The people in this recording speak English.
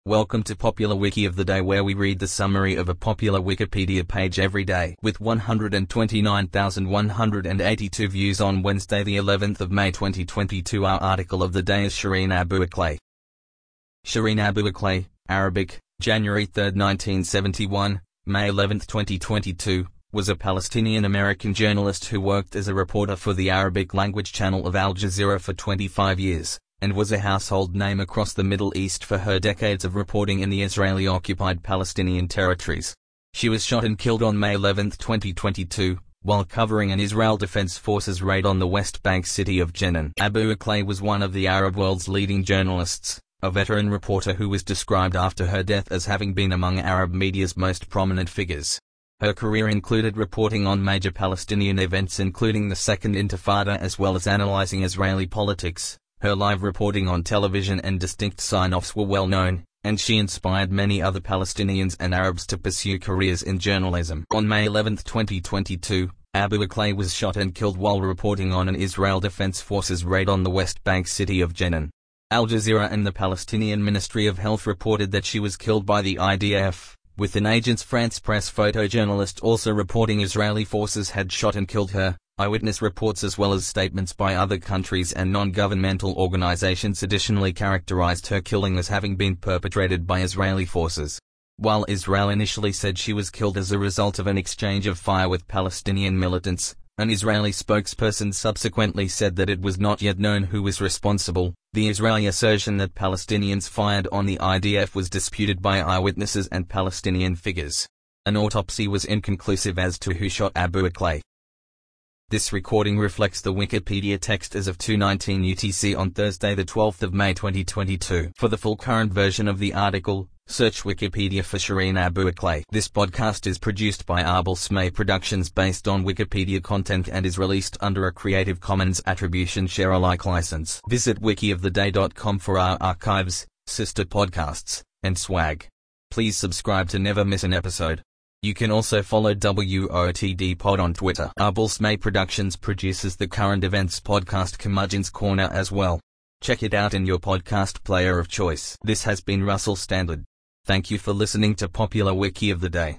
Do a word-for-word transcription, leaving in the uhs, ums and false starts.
Welcome to Popular Wiki of the Day, where we read the summary of a popular Wikipedia page every day. With one hundred twenty-nine thousand one hundred eighty-two views on Wednesday the eleventh of May twenty twenty-two, our article of the day is Shireen Abu Akleh. Shireen Abu Akleh, Arabic, January third nineteen seventy-one, May eleventh twenty twenty-two, was a Palestinian-American journalist who worked as a reporter for the Arabic language channel of Al Jazeera for twenty-five years, and was a household name across the Middle East for her decades of reporting in the Israeli-occupied Palestinian territories. She was shot and killed on May eleventh twenty twenty-two, while covering an Israel Defense Forces raid on the West Bank city of Jenin. Abu Akleh was one of the Arab world's leading journalists, a veteran reporter who was described after her death as having been among Arab media's most prominent figures. Her career included reporting on major Palestinian events including the Second Intifada, as well as analyzing Israeli politics. Her live reporting on television and distinct sign-offs were well known, and she inspired many other Palestinians and Arabs to pursue careers in journalism. On May eleventh twenty twenty-two, Abu Akleh was shot and killed while reporting on an Israel Defense Forces raid on the West Bank city of Jenin. Al Jazeera and the Palestinian Ministry of Health reported that she was killed by the I D F, with an Agence France Press photojournalist also reporting Israeli forces had shot and killed her. Eyewitness reports as well as statements by other countries and non-governmental organizations additionally characterized her killing as having been perpetrated by Israeli forces. While Israel initially said she was killed as a result of an exchange of fire with Palestinian militants, an Israeli spokesperson subsequently said that it was not yet known who was responsible. The Israeli assertion that Palestinians fired on the I D F was disputed by eyewitnesses and Palestinian figures. An autopsy was inconclusive as to who shot Abu Akleh. This recording reflects the Wikipedia text as of two nineteen U T C on Thursday the twelfth of May twenty twenty-two. For the full current version of the article, search Wikipedia for Shireen Abu Akleh. This podcast is produced by Arbel Smay Productions based on Wikipedia content and is released under a Creative Commons Attribution Share Alike license. Visit wiki of the day dot com for our archives, sister podcasts, and swag. Please subscribe to never miss an episode. You can also follow W O T D Pod on Twitter. Arbel Smay Productions produces the current events podcast Curmudgeon's Corner as well. Check it out in your podcast player of choice. This has been Russell Standard. Thank you for listening to Popular Wiki of the Day.